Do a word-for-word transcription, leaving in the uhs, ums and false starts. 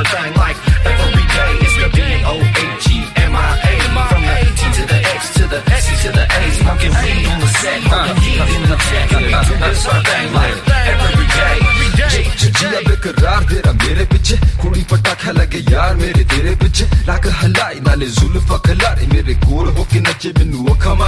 thing like every day. It's the D O A G M I A. From the T to the X to the C to the A. Smoking weed on the set, smoking weed in the jet. We do this our thing like every day. जिया बेकरार तेरा मेरे पीछे कुड़ी पटाखा लगे यार मेरे तेरे पीछे लाख हलाई नाले जुल्फा खलारे मेरे गोल होके नचे बिन्नू अखा